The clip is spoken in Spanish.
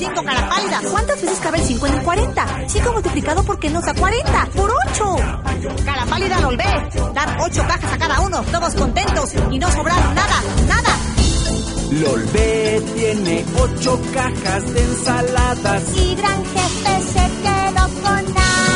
5 cara pálida. ¿Cuántas veces cabe el 5 en el 40? 5 multiplicado por qué nos da 40. ¡Por 8! Cara pálida al Olvé. Dar 8 cajas a cada uno, todos contentos y no sobrar nada, nada. Lolvé tiene 8 cajas de ensaladas Y Gran Jefe se quedó con nada.